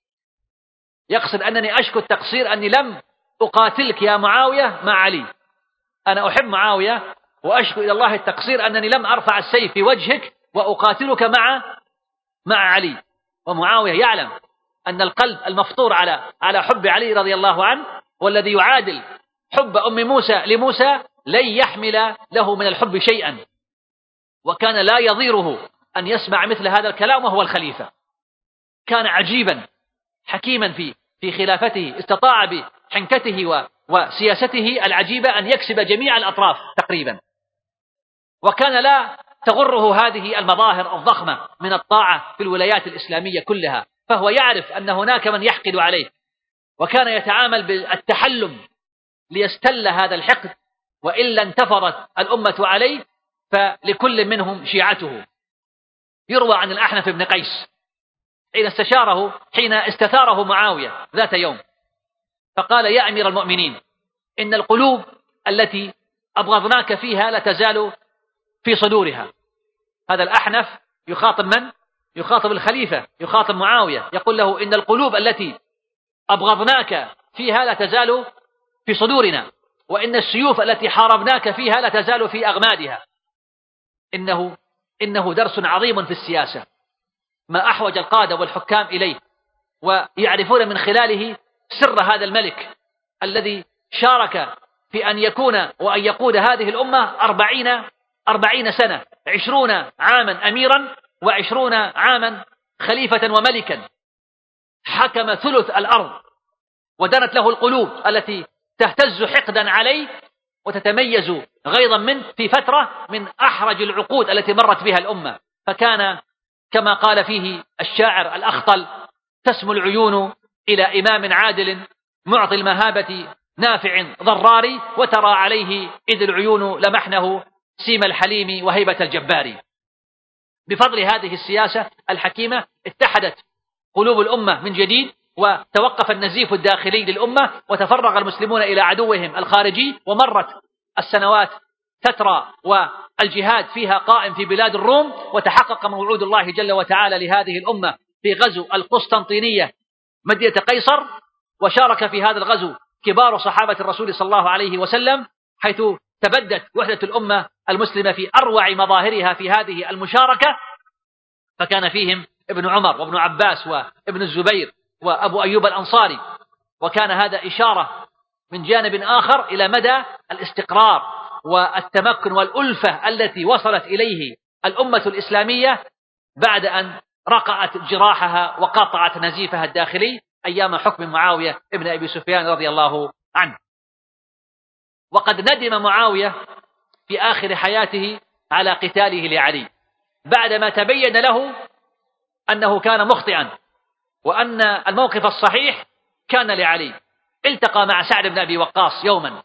يقصد أنني أشكو التقصير أني لم أقاتلك يا معاوية مع علي، أنا أحب معاوية وأشكو إلى الله التقصير أنني لم أرفع السيف في وجهك وأقاتلك مع علي. ومعاوية يعلم أن القلب المفطور على حب علي رضي الله عنه والذي يعادل حب أم موسى لموسى لن يحمل له من الحب شيئا، وكان لا يضيره أن يسمع مثل هذا الكلام وهو الخليفة. كان عجيبا حكيما في خلافته، استطاع بحنكته وسياسته العجيبة أن يكسب جميع الأطراف تقريبا، وكان لا تغره هذه المظاهر الضخمة من الطاعة في الولايات الإسلامية كلها، فهو يعرف أن هناك من يحقد عليه، وكان يتعامل بالتحلم ليستل هذا الحقد، وإلا انتفضت الأمة عليه فلكل منهم شيعته. يروى عن الأحنف بن قيس حين استثاره معاوية ذات يوم فقال: يا أمير المؤمنين، إن القلوب التي أبغضناك فيها لا تزال في صدورها. هذا الأحنف يخاطب من؟ يخاطب الخليفة، يخاطب معاوية، يقول له: إن القلوب التي أبغضناك فيها لا تزال في صدورنا، وإن السيوف التي حاربناك فيها لا تزال في أغمادها. إنه درس عظيم في السياسة، ما أحوج القادة والحكام إليه، ويعرفون من خلاله سر هذا الملك الذي شارك في أن يكون وأن يقود هذه الأمة 40 سنة، 20 عاما أميرا و20 عاما خليفة وملكا، حكم ثلث الأرض، ودنت له القلوب التي تهتز حقدا عليه وتتميز غيظا منه في فترة من أحرج العقود التي مرت بها الأمة. فكان كما قال فيه الشاعر الأخطل: تسمو العيون إلى إمام عادل معطي المهابة نافع ضرار، وترى عليه إذ العيون لمحنه سيم الحليم وهيبة الجبار. بفضل هذه السياسة الحكيمة اتحدت قلوب الأمة من جديد، وتوقف النزيف الداخلي للأمة، وتفرغ المسلمون إلى عدوهم الخارجي، ومرت السنوات تترى والجهاد فيها قائم في بلاد الروم، وتحقق موعود الله جل وتعالى لهذه الأمة في غزو القسطنطينية مدينة قيصر، وشارك في هذا الغزو كبار صحابة الرسول صلى الله عليه وسلم، حيث تبدت وحدة الأمة المسلمة في أروع مظاهرها في هذه المشاركة، فكان فيهم ابن عمر وابن عباس وابن الزبير وأبو أيوب الأنصاري. وكان هذا إشارة من جانب آخر إلى مدى الاستقرار والتمكن والألفة التي وصلت إليه الأمة الإسلامية بعد أن رقعت جراحها وقطعت نزيفها الداخلي أيام حكم معاوية ابن أبي سفيان رضي الله عنه. وقد ندم معاوية في آخر حياته على قتاله لعلي بعدما تبين له أنه كان مخطئا، وأن الموقف الصحيح كان لعلي. التقى مع سعد بن أبي وقاص يوما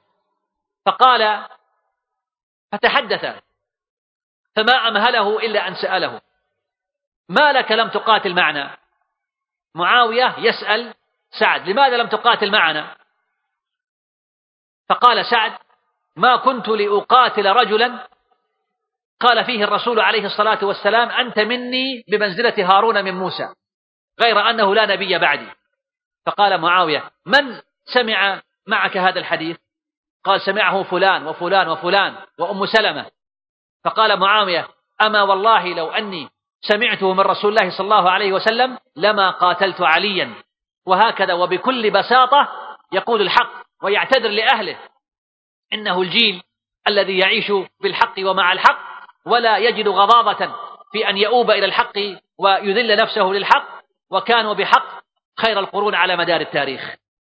فتحدث، فما أمهله إلا أن سأله: ما لك لم تقاتل معنا؟ معاوية يسأل سعد: لماذا لم تقاتل معنا؟ فقال سعد: ما كنت لأقاتل رجلا قال فيه الرسول عليه الصلاة والسلام: أنت مني بمنزلة هارون من موسى، غير أنه لا نبي بعدي. فقال معاوية: من سمع معك هذا الحديث؟ قال: سمعه فلان وفلان وفلان وأم سلمة. فقال معاوية: أما والله لو أني سمعته من رسول الله صلى الله عليه وسلم لما قاتلت عليا. وهكذا وبكل بساطة يقول الحق ويعتذر لأهله. إنه الجيل الذي يعيش بالحق ومع الحق، ولا يجد غضاضة في أن يؤوب إلى الحق ويذل نفسه للحق، وكانوا بحق خير القرون على مدار التاريخ.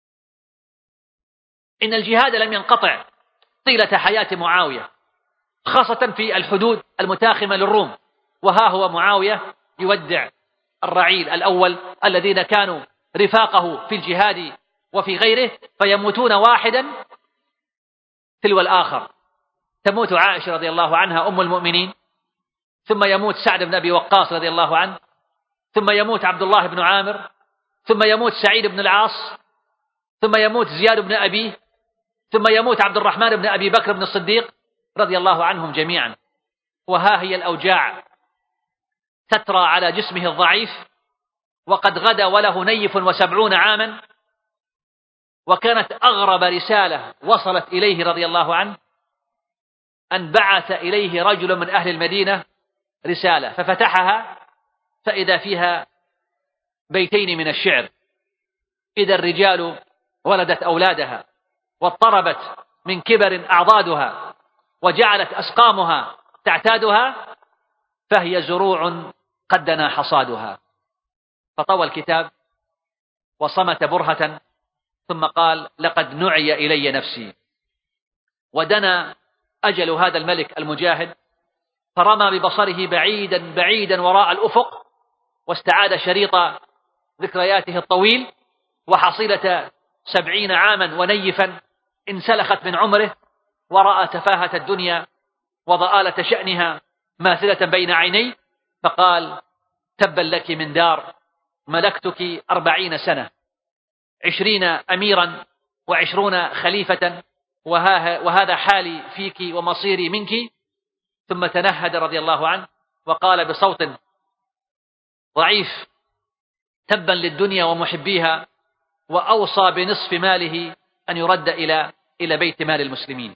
إن الجهاد لم ينقطع طيلة حياة معاوية، خاصة في الحدود المتاخمة للروم. وها هو معاوية يودع الرعيل الأول الذين كانوا رفاقه في الجهاد وفي غيره، فيموتون واحدا تلو الآخر. تموت عائشة رضي الله عنها أم المؤمنين، ثم يموت سعد بن أبي وقاص رضي الله عنه، ثم يموت عبد الله بن عامر، ثم يموت سعيد بن العاص، ثم يموت زياد بن أبيه، ثم يموت عبد الرحمن بن أبي بكر بن الصديق رضي الله عنهم جميعا. وها هي الأوجاع تترى على جسمه الضعيف، وقد غدا وله نيف 70 عاما، وكانت أغرب رسالة وصلت إليه رضي الله عنه أن بعث إليه رجل من أهل المدينة رسالة، ففتحها فإذا فيها بيتين من الشعر: إذا الرجال ولدت أولادها واضطربت من كبر أعضادها وجعلت أسقامها تعتادها فهي زروع قد دنا حصادها. فطوى الكتاب وصمت برهة ثم قال: لقد نعي إلي نفسي. ودنا أجل هذا الملك المجاهد، فرمى ببصره بعيدا بعيدا وراء الأفق، واستعاد شريط ذكرياته الطويل، وحصيلة 70 عاما ونيفا انسلخت من عمره، ورأى تفاهة الدنيا وضآلة شأنها ماثلة بين عيني، فقال: تبا لك من دار ملكتك 40 سنة، 20 أميرا و20 خليفة، وهذا حالي فيك ومصيري منك. ثم تنهد رضي الله عنه وقال بصوت ضعيف: تبا للدنيا ومحبيها، وأوصى بنصف ماله أن يرد إلى بيت مال المسلمين.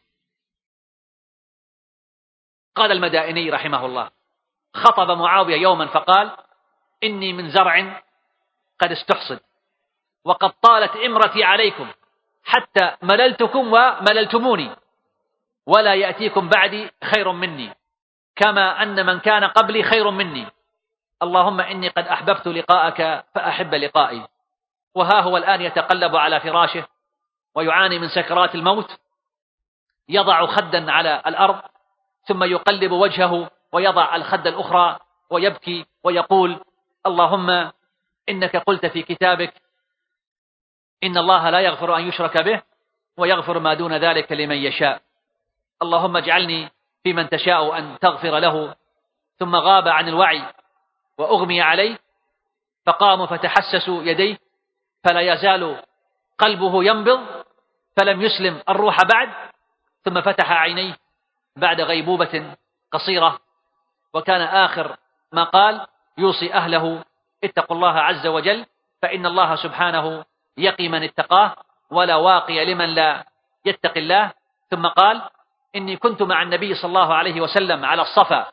قال المدائني رحمه الله: خطب معاوية يوما فقال: إني من زرع قد استحصد، وقد طالت إمرتي عليكم حتى مللتكم ومللتموني، ولا يأتيكم بعدي خير مني، كما أن من كان قبلي خير مني. اللهم إني قد أحببت لقاءك فأحب لقائي. وها هو الآن يتقلب على فراشه ويعاني من سكرات الموت، يضع خدا على الأرض ثم يقلب وجهه ويضع الخد الأخرى ويبكي ويقول: اللهم إنك قلت في كتابك: إن الله لا يغفر أن يشرك به ويغفر ما دون ذلك لمن يشاء. اللهم اجعلني في من تشاء أن تغفر له. ثم غاب عن الوعي وأغمي عليه، فقاموا فتحسسوا يديه فلا يزال قلبه ينبض، فلم يسلم الروح بعد. ثم فتح عينيه بعد غيبوبة قصيرة، وكان آخر ما قال يوصي أهله: اتقوا الله عز وجل، فإن الله سبحانه يقي من اتقاه ولا واقي لمن لا يتقي الله. ثم قال: إني كنت مع النبي صلى الله عليه وسلم على الصفا،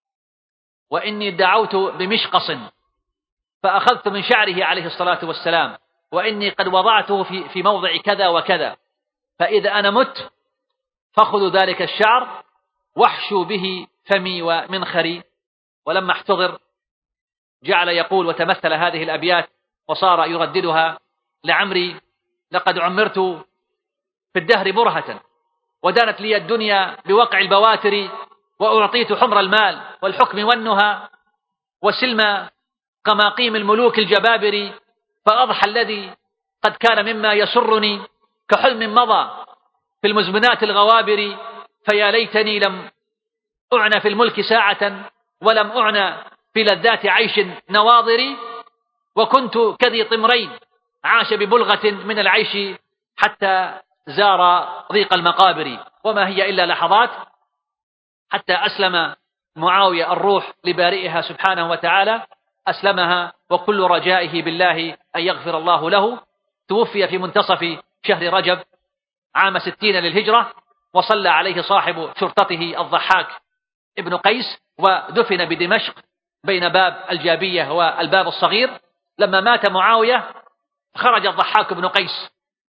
وإني دعوت بمشقص فأخذت من شعره عليه الصلاة والسلام، وإني قد وضعته في موضع كذا وكذا، فإذا أنا مت فخذوا ذلك الشعر واحشوا به فمي ومنخري. ولما احتضر جعل يقول وتمثل هذه الأبيات وصار يرددها: لعمري لقد عمرت في الدهر برهة، ودانت لي الدنيا بوقع البواتر، وأعطيت حمر المال والحكم والنهى وسلم قماقيم الملوك الجبابر، فأضحى الذي قد كان مما يسرني كحلم مضى في المزمنات الغوابر. فيا ليتني لم أعنى في الملك ساعة، ولم أعنى في لذات عيش نواظري، وكنت كذي طمرين عاش ببلغة من العيش حتى زار ضيق المقابر. وما هي إلا لحظات حتى أسلم معاوية الروح لبارئها سبحانه وتعالى، أسلمها وكل رجائه بالله أن يغفر الله له. توفي في منتصف شهر رجب عام 60 للهجرة، وصلى عليه صاحب شرطته الضحاك ابن قيس، ودفن بدمشق بين باب الجابية والباب الصغير. لما مات معاوية خرج الضحاك بن قيس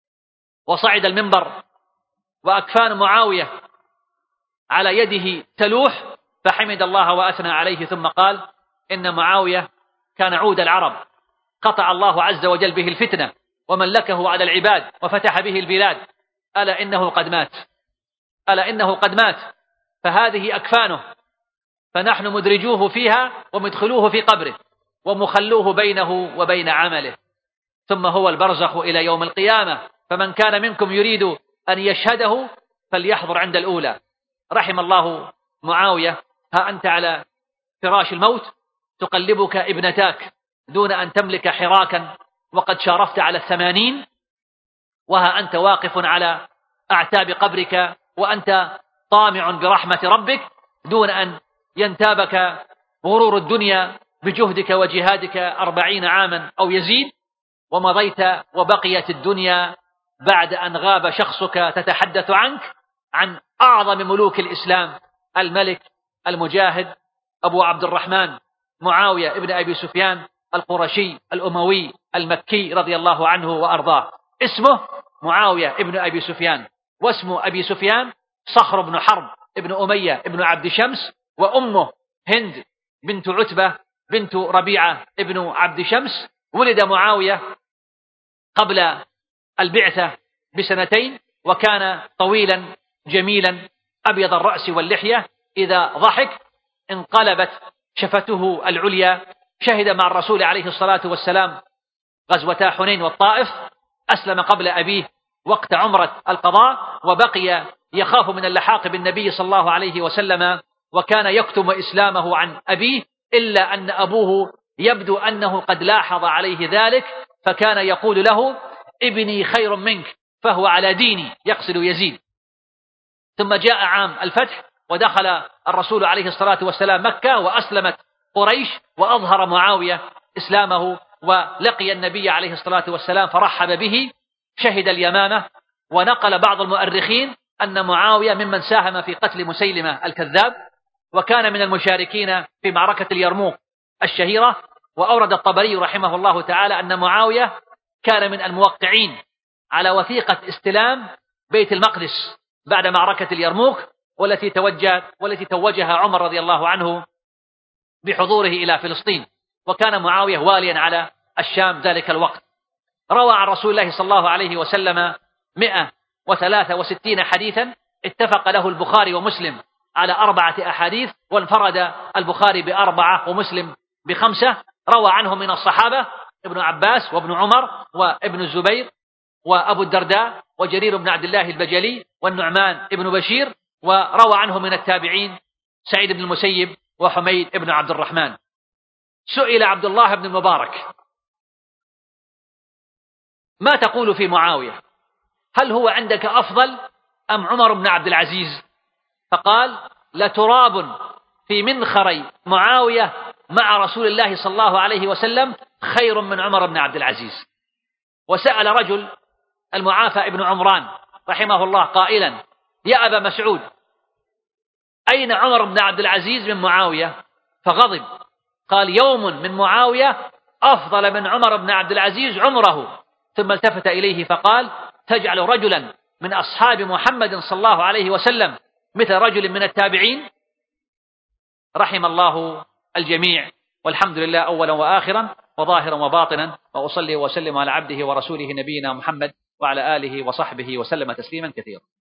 وصعد المنبر، وأكفان معاوية على يده تلوح، فحمد الله وأثنى عليه، ثم قال: إن معاوية كان عود العرب، قطع الله عز وجل به الفتنة وملكه على العباد وفتح به البلاد، ألا إنه قد مات، ألا إنه قد مات، فهذه أكفانه، فنحن مدرجوه فيها ومدخلوه في قبره ومخلوه بينه وبين عمله، ثم هو البرزخ إلى يوم القيامة، فمن كان منكم يريد أن يشهده فليحضر عند الأولى. رحم الله معاوية. ها أنت على فراش الموت تقلبك ابنتاك دون أن تملك حراكا، وقد شارفت على 80، وها أنت واقف على أعتاب قبرك وأنت طامع برحمة ربك دون أن ينتابك غرور الدنيا بجهدك وجهادك 40 عاما أو يزيد، ومضيت وبقيت الدنيا بعد أن غاب شخصك تتحدث عنك عن أعظم ملوك الإسلام، الملك المجاهد أبو عبد الرحمن معاوية ابن أبي سفيان القرشي الأموي المكي رضي الله عنه وأرضاه. اسمه معاوية ابن أبي سفيان، واسم أبي سفيان صخر بن حرب ابن أمية ابن عبد شمس، وأمه هند بنت عتبة بنت ربيعة ابن عبد شمس. ولد معاوية قبل البعثة بسنتين، وكان طويلا جميلا أبيض الرأس واللحية، إذا ضحك انقلبت شفته العليا. شهد مع الرسول عليه الصلاة والسلام غزوتا حنين والطائف، أسلم قبل أبيه وقت عمرة القضاء، وبقي يخاف من اللحاق بالنبي صلى الله عليه وسلم، وكان يكتم إسلامه عن أبيه، إلا أن أبوه يبدو أنه قد لاحظ عليه ذلك، فكان يقول له: ابني خير منك فهو على ديني، يقصد يزيد. ثم جاء عام الفتح، ودخل الرسول عليه الصلاة والسلام مكة، وأسلمت قريش، وأظهر معاوية إسلامه، ولقي النبي عليه الصلاة والسلام فرحب به. شهد اليمامة، ونقل بعض المؤرخين أن معاوية ممن ساهم في قتل مسيلمة الكذاب، وكان من المشاركين في معركة اليرموك الشهيرة. وأورد الطبري رحمه الله تعالى أن معاوية كان من الموقعين على وثيقة استلام بيت المقدس بعد معركة اليرموك، والتي توجها عمر رضي الله عنه بحضوره إلى فلسطين، وكان معاوية واليا على الشام ذلك الوقت. روى عن رسول الله صلى الله عليه وسلم 163 حديثا، اتفق له البخاري ومسلم على 4 أحاديث، وانفرد البخاري ب4 ومسلم ب5. روى عنه من الصحابة ابن عباس وابن عمر وابن الزبير وأبو الدرداء وجرير بن عبد الله البجلي والنعمان ابن بشير. وروى عنه من التابعين سعيد بن المسيب وحميد بن عبد الرحمن. سئل عبد الله بن المبارك: ما تقول في معاوية؟ هل هو عندك أفضل أم عمر بن عبد العزيز؟ فقال: لتراب في منخري معاوية مع رسول الله صلى الله عليه وسلم خير من عمر بن عبد العزيز. وسأل رجل المعافى ابن عمران رحمه الله قائلا: يا أبا مسعود، أين عمر بن عبد العزيز من معاوية؟ فغضب، قال: يوم من معاوية أفضل من عمر بن عبد العزيز عمره. ثم التفت إليه فقال: تجعل رجلا من أصحاب محمد صلى الله عليه وسلم مثل رجل من التابعين؟ رحم الله الجميع، والحمد لله أولا وآخرا وظاهرا وباطنا، وأصلي وسلم على عبده ورسوله نبينا محمد وعلى آله وصحبه وسلم تسليما كثيرا.